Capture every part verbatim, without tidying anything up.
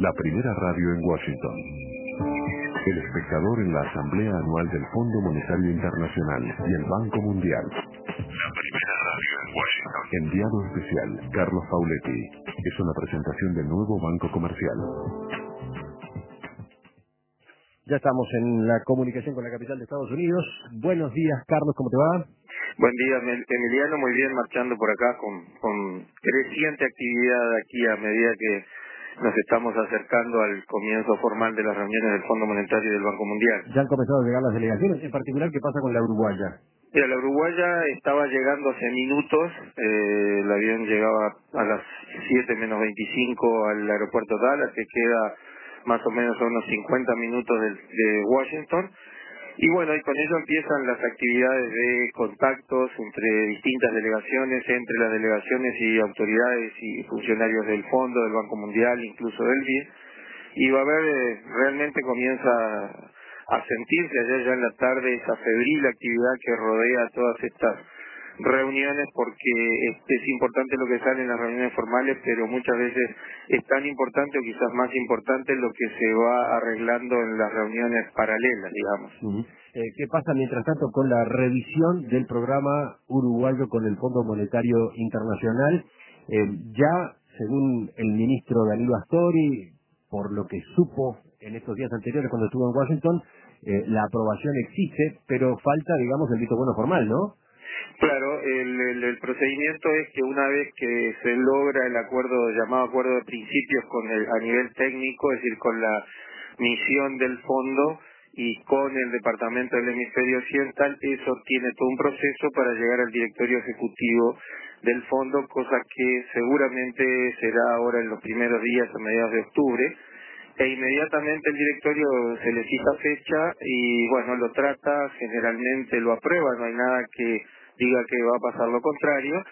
La primera radio en Washington. El espectador en la Asamblea Anual del Fondo Monetario Internacional y el Banco Mundial. La primera radio en Washington. Enviado especial, Carlos Pauletti. Es una presentación del nuevo Banco Comercial. Ya estamos en la comunicación con la capital de Estados Unidos. Buenos días, Carlos, ¿cómo te va? Buen día, Emiliano, muy bien, marchando por acá con, con creciente actividad aquí a medida que nos estamos acercando al comienzo formal de las reuniones del Fondo Monetario y del Banco Mundial. Ya han comenzado a llegar las delegaciones, en particular, ¿qué pasa con la uruguaya? Mira, la uruguaya estaba llegando hace minutos, eh, el avión llegaba a las siete menos veinticinco al aeropuerto Dallas, que queda más o menos a unos cincuenta minutos de, de Washington. Y bueno, y con ello empiezan las actividades de contactos entre distintas delegaciones, entre las delegaciones y autoridades y funcionarios del Fondo, del Banco Mundial, incluso del B I D. Y va a haber, eh, realmente comienza a sentirse ayer ya en la tarde esa febril actividad que rodea todas estas reuniones, porque es, es importante lo que sale en las reuniones formales, pero muchas veces es tan importante o quizás más importante lo que se va arreglando en las reuniones paralelas, digamos. Uh-huh. eh, ¿Qué pasa mientras tanto con la revisión del programa uruguayo con el Fondo Monetario Internacional? Eh, ya, según el ministro Danilo Astori, por lo que supo en estos días anteriores cuando estuvo en Washington, eh, la aprobación existe, pero falta, digamos, el visto bueno formal, ¿no? Claro, el, el, el procedimiento es que una vez que se logra el acuerdo, llamado acuerdo de principios con el, a nivel técnico, es decir, con la misión del fondo y con el departamento del hemisferio occidental, eso tiene todo un proceso para llegar al directorio ejecutivo del fondo, cosa que seguramente será ahora en los primeros días a mediados de octubre, e inmediatamente el directorio se le fija fecha y bueno, lo trata, generalmente lo aprueba, no hay nada que diga que va a pasar lo contrario,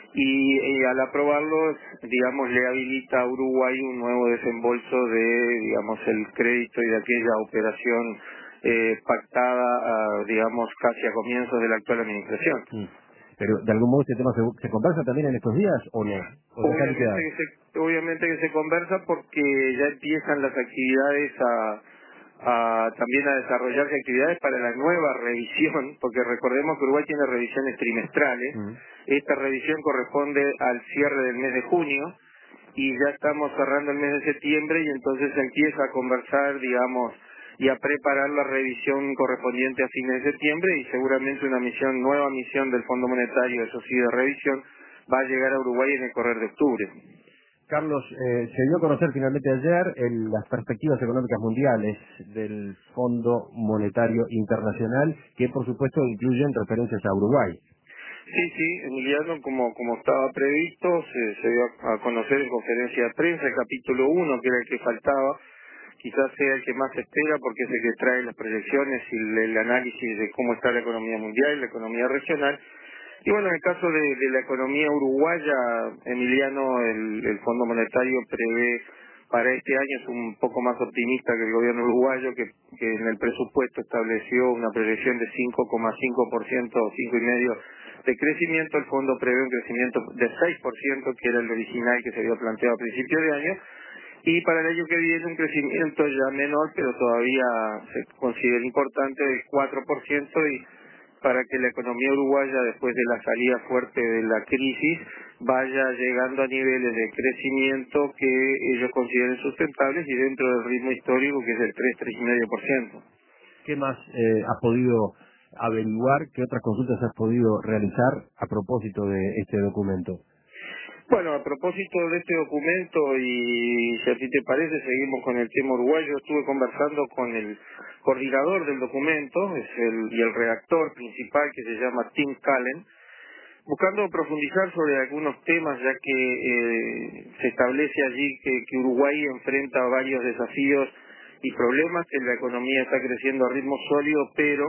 y, y al aprobarlo, digamos, le habilita a Uruguay un nuevo desembolso de, digamos, el crédito y de aquella operación eh, pactada, a, digamos, casi a comienzos de la actual administración. Sí. Pero, ¿de algún modo este tema se, se conversa también en estos días o no? ¿O Obviamente que, se, obviamente que se conversa porque ya empiezan las actividades a... A, también a desarrollarse actividades para la nueva revisión, porque recordemos que Uruguay tiene revisiones trimestrales. Uh-huh. Esta revisión corresponde al cierre del mes de junio y ya estamos cerrando el mes de septiembre y entonces se empieza a conversar, digamos, y a preparar la revisión correspondiente a fines de septiembre, y seguramente una misión, nueva misión del Fondo Monetario, eso sí, de revisión, va a llegar a Uruguay en el correr de octubre. Carlos, eh, se dio a conocer finalmente ayer en las perspectivas económicas mundiales del Fondo Monetario Internacional, que por supuesto incluyen referencias a Uruguay. Sí, sí, Emiliano, como como estaba previsto, se, se dio a conocer en conferencia de prensa el capítulo uno, que era el que faltaba, quizás sea el que más se espera porque es el que trae las proyecciones y el, el análisis de cómo está la economía mundial y la economía regional. Y bueno, en el caso de, de la economía uruguaya, Emiliano, el, el Fondo Monetario prevé para este año, es un poco más optimista que el gobierno uruguayo, que, que en el presupuesto estableció una proyección de cinco coma cinco por ciento o cinco coma cinco por ciento de crecimiento. El fondo prevé un crecimiento de seis por ciento, que era el original que se había planteado a principio de año, y para el año que viene un crecimiento ya menor, pero todavía se considera importante, del cuatro por ciento, y para que la economía uruguaya, después de la salida fuerte de la crisis, vaya llegando a niveles de crecimiento que ellos consideren sustentables y dentro del ritmo histórico, que es el tres, tres coma cinco por ciento. ¿Qué más eh, has podido averiguar? ¿Qué otras consultas has podido realizar a propósito de este documento? Bueno, a propósito de este documento, y si a ti te parece, seguimos con el tema uruguayo. Estuve conversando con el coordinador del documento es el, y el redactor principal, que se llama Tim Callen, buscando profundizar sobre algunos temas, ya que eh, se establece allí que, que Uruguay enfrenta varios desafíos y problemas, que la economía está creciendo a ritmo sólido, pero,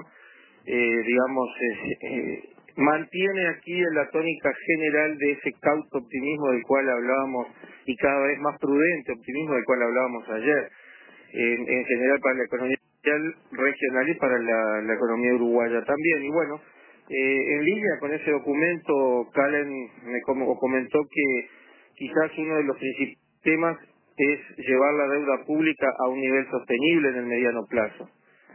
eh, digamos, es, eh, mantiene aquí la tónica general de ese cauto optimismo del cual hablábamos, y cada vez más prudente optimismo del cual hablábamos ayer, en, en general para la economía regional y para la, la economía uruguaya también. Y bueno, eh, en línea con ese documento, Callen me como, comentó que quizás uno de los principales temas es llevar la deuda pública a un nivel sostenible en el mediano plazo.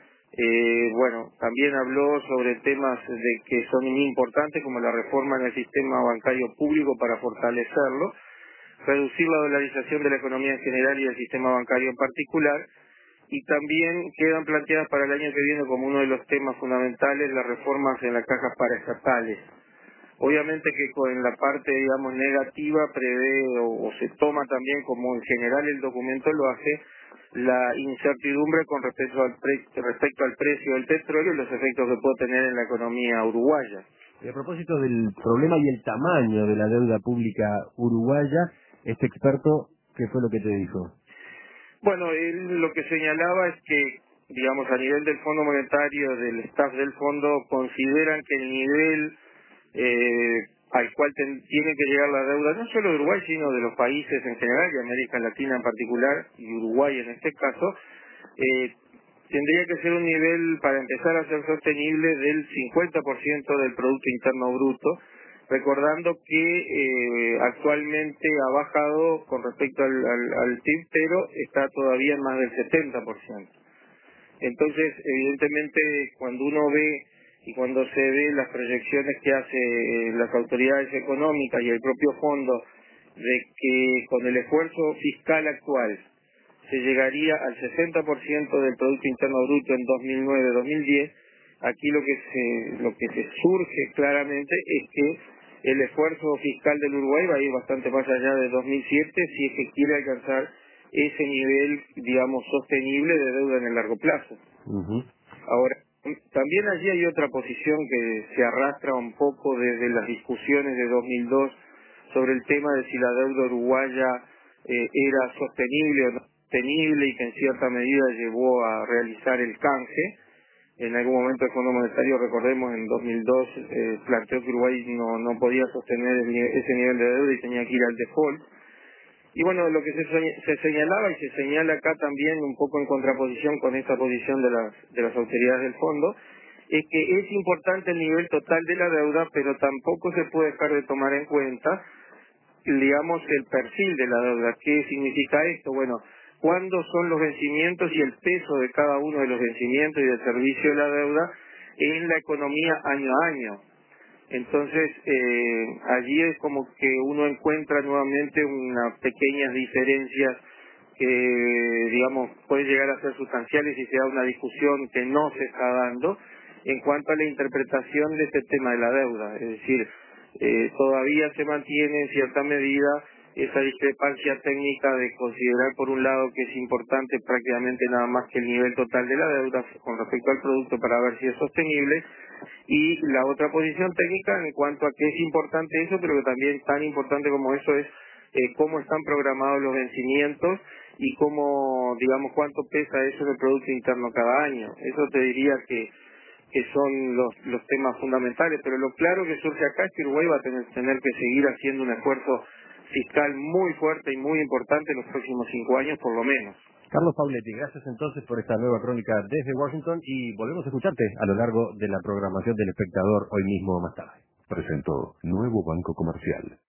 Eh, bueno, también habló sobre temas de que son muy importantes como la reforma en el sistema bancario público para fortalecerlo, reducir la dolarización de la economía en general y el sistema bancario en particular, y también quedan planteadas para el año que viene como uno de los temas fundamentales las reformas en las cajas paraestatales. Obviamente que con la parte, digamos, negativa prevé o, o se toma también, como en general el documento lo hace, la incertidumbre con respecto al, pre, respecto al precio del petróleo y los efectos que puede tener en la economía uruguaya. Y a propósito del problema y el tamaño de la deuda pública uruguaya, este experto, ¿qué fue lo que te dijo? Bueno, él lo que señalaba es que, digamos, a nivel del Fondo Monetario, del staff del fondo, consideran que el nivel eh, al cual ten, tiene que llegar la deuda, no solo de Uruguay, sino de los países en general, y América Latina en particular, y Uruguay en este caso, eh, tendría que ser un nivel, para empezar a ser sostenible, del cincuenta por ciento del Producto Interno Bruto, recordando que eh, actualmente ha bajado con respecto al, al, al P I B, pero está todavía en más del setenta por ciento. Entonces, evidentemente, cuando uno ve y cuando se ve las proyecciones que hacen las autoridades económicas y el propio fondo, de que con el esfuerzo fiscal actual se llegaría al sesenta por ciento del Producto Interno Bruto en dos mil nueve dos mil diez, aquí lo que se lo que se surge claramente es que el esfuerzo fiscal del Uruguay va a ir bastante más allá de dos mil siete si es que quiere alcanzar ese nivel, digamos, sostenible de deuda en el largo plazo. Uh-huh. Ahora, también allí hay otra posición que se arrastra un poco desde las discusiones de dos mil dos sobre el tema de si la deuda uruguaya eh, era sostenible o no sostenible y que en cierta medida llevó a realizar el canje. En algún momento el Fondo Monetario, recordemos, en dos mil dos eh, planteó que Uruguay no, no podía sostener el, ese nivel de deuda y tenía que ir al default. Y bueno, lo que se, se señalaba y se señala acá también un poco en contraposición con esta posición de las, de las autoridades del fondo, es que es importante el nivel total de la deuda, pero tampoco se puede dejar de tomar en cuenta, digamos, el perfil de la deuda. ¿Qué significa esto? Bueno, cuándo son los vencimientos y el peso de cada uno de los vencimientos y del servicio de la deuda en la economía año a año. Entonces, eh, allí es como que uno encuentra nuevamente unas pequeñas diferencias que, digamos, pueden llegar a ser sustanciales y se da una discusión que no se está dando en cuanto a la interpretación de este tema de la deuda. Es decir, eh, todavía se mantiene en cierta medida esa discrepancia técnica de considerar por un lado que es importante prácticamente nada más que el nivel total de la deuda con respecto al producto para ver si es sostenible, y la otra posición técnica en cuanto a que es importante eso, pero que también tan importante como eso es eh, cómo están programados los vencimientos y cómo, digamos, cuánto pesa eso en el Producto Interno cada año. Eso te diría que que son los, los temas fundamentales, pero lo claro que surge acá es que Uruguay va a tener, tener que seguir haciendo un esfuerzo fiscal muy fuerte y muy importante en los próximos cinco años por lo menos. Carlos Pauletti, gracias entonces por esta nueva crónica desde Washington y volvemos a escucharte a lo largo de la programación del Espectador hoy mismo más tarde. Presentó Nuevo Banco Comercial.